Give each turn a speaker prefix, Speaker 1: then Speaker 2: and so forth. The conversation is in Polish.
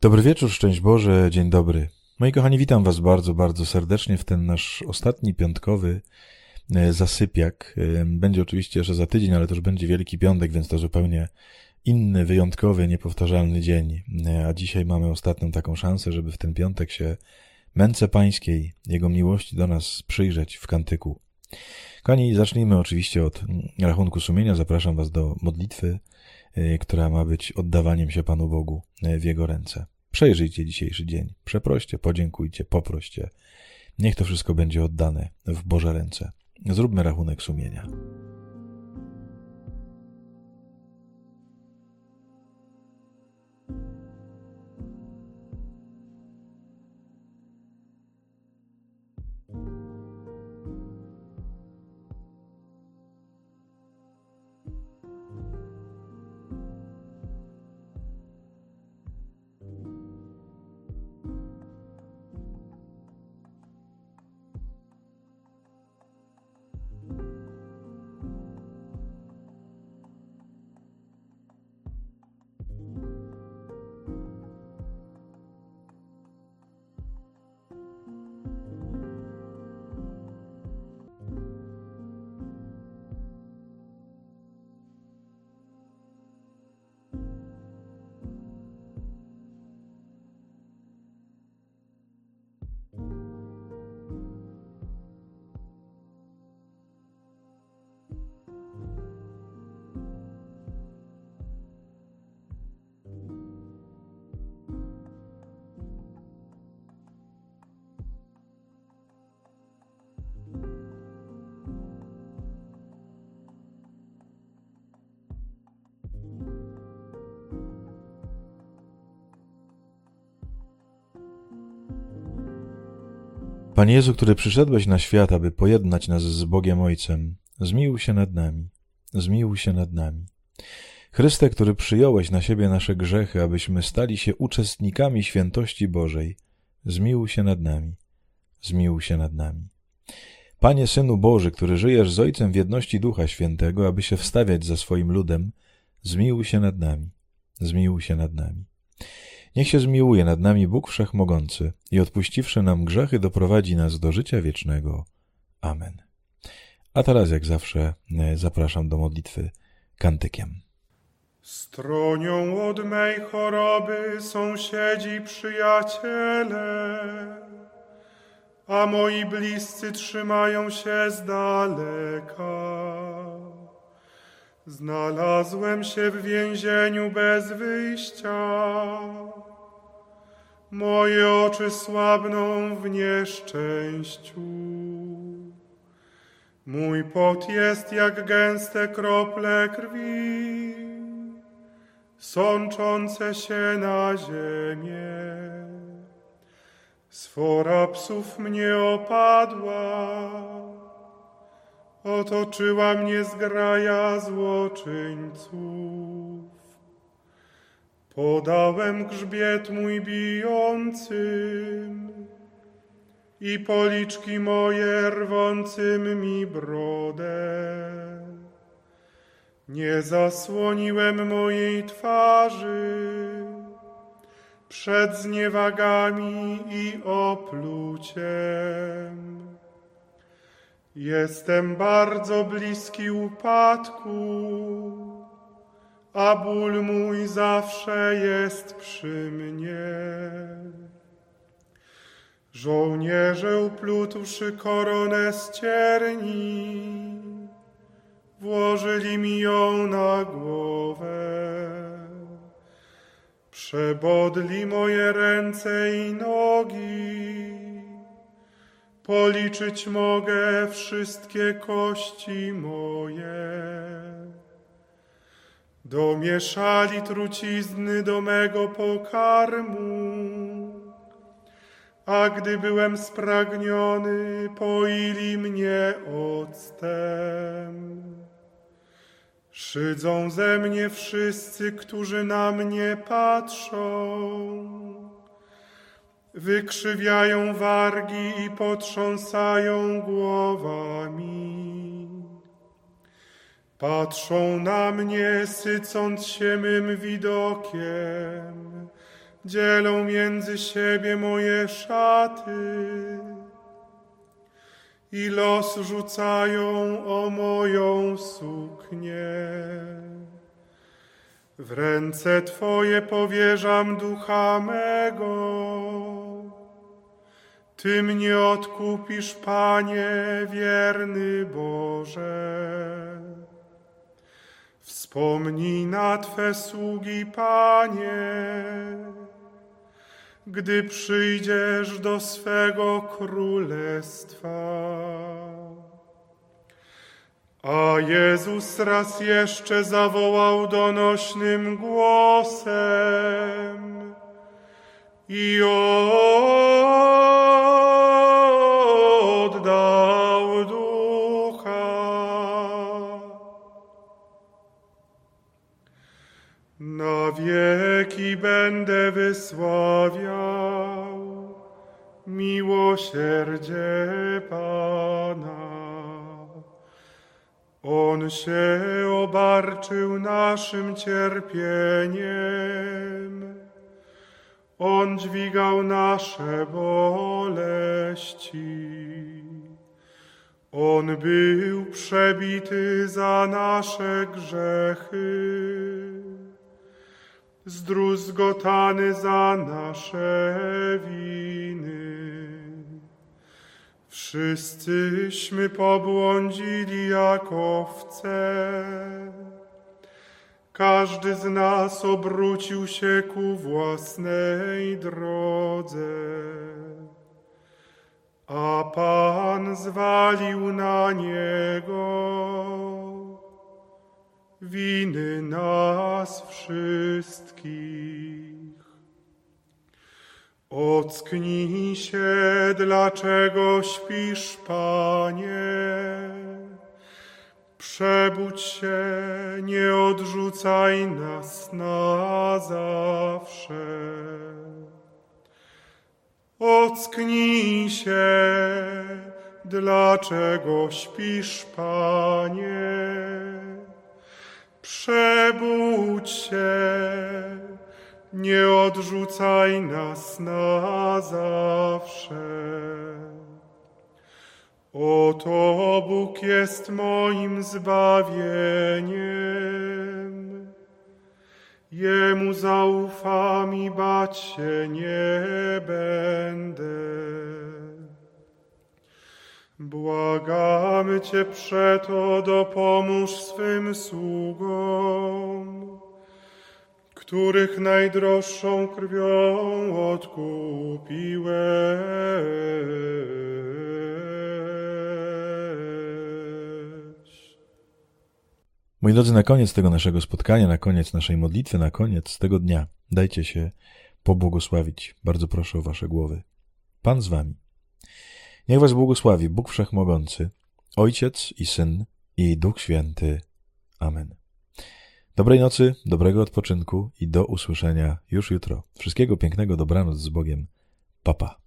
Speaker 1: Dobry wieczór, szczęść Boże, dzień dobry. Moi kochani, witam was bardzo, bardzo serdecznie w ten nasz ostatni piątkowy zasypiak. Będzie oczywiście jeszcze za tydzień, ale to już będzie Wielki Piątek, więc to zupełnie inny, wyjątkowy, niepowtarzalny dzień. A dzisiaj mamy ostatnią taką szansę, żeby w ten piątek się męce Pańskiej, Jego miłości do nas przyjrzeć w kantyku. Kochani, zacznijmy oczywiście od rachunku sumienia. Zapraszam was do modlitwy, która ma być oddawaniem się Panu Bogu w Jego ręce. Przejrzyjcie dzisiejszy dzień, przeproście, podziękujcie, poproście. Niech to wszystko będzie oddane w Boże ręce. Zróbmy rachunek sumienia. Panie Jezu, który przyszedłeś na świat, aby pojednać nas z Bogiem Ojcem, zmiłuj się nad nami, zmiłuj się nad nami. Chryste, który przyjąłeś na siebie nasze grzechy, abyśmy stali się uczestnikami świętości Bożej, zmiłuj się nad nami, zmiłuj się nad nami. Panie Synu Boży, który żyjesz z Ojcem w jedności Ducha Świętego, aby się wstawiać za swoim ludem, zmiłuj się nad nami, zmiłuj się nad nami. Niech się zmiłuje nad nami Bóg Wszechmogący i odpuściwszy nam grzechy doprowadzi nas do życia wiecznego. Amen. A teraz jak zawsze zapraszam do modlitwy kantykiem.
Speaker 2: Stronią od mej choroby sąsiedzi przyjaciele, a moi bliscy trzymają się z daleka. Znalazłem się w więzieniu bez wyjścia. Moje oczy słabną w nieszczęściu. Mój pot jest jak gęste krople krwi, sączące się na ziemię. Sfora psów mnie opadła, otoczyła mnie zgraja złoczyńców. Podałem grzbiet mój bijącym i policzki moje rwącym mi brodę. Nie zasłoniłem mojej twarzy przed zniewagami i opluciem. Jestem bardzo bliski upadku, a ból mój zawsze jest przy mnie. Żołnierze uplutłszy koronę z cierni, włożyli mi ją na głowę. Przebodli moje ręce i nogi, policzyć mogę wszystkie kości moje. Domieszali trucizny do mego pokarmu, a gdy byłem spragniony, poili mnie octem. Szydzą ze mnie wszyscy, którzy na mnie patrzą. Wykrzywiają wargi i potrząsają głowami. Patrzą na mnie, sycąc się mym widokiem, dzielą między siebie moje szaty i los rzucają o moją suknię. W ręce Twoje powierzam ducha mego. Ty mnie odkupisz, Panie, wierny Boże. Wspomnij na Twe sługi, Panie, gdy przyjdziesz do swego królestwa. A Jezus raz jeszcze zawołał donośnym głosem i oddał ducha. Na wieki będę wysławiał miłosierdzie Pana. On się obarczył naszym cierpieniem, On dźwigał nasze boleści. On był przebity za nasze grzechy, zdruzgotany za nasze winy. Wszyscyśmy pobłądzili jak owce, każdy z nas obrócił się ku własnej drodze, a Pan zwalił na Niego winy nas wszystkich. Ocknij się, dlaczego śpisz, Panie? Przebudź się, nie odrzucaj nas na zawsze. Ocknij się, dlaczego śpisz, Panie? Przebudź się, nie odrzucaj nas na zawsze. Oto Bóg jest moim zbawieniem. Jemu zaufam i bać się nie będę. Błagamy Cię przeto, dopomóż swym sługom, których najdroższą krwią odkupiłeś.
Speaker 1: Moi drodzy, na koniec tego naszego spotkania, na koniec naszej modlitwy, na koniec tego dnia, dajcie się pobłogosławić. Bardzo proszę o wasze głowy. Pan z wami. Niech was błogosławi Bóg Wszechmogący, Ojciec i Syn i Duch Święty. Amen. Dobrej nocy, dobrego odpoczynku i do usłyszenia już jutro. Wszystkiego pięknego, dobranoc z Bogiem. Pa, pa.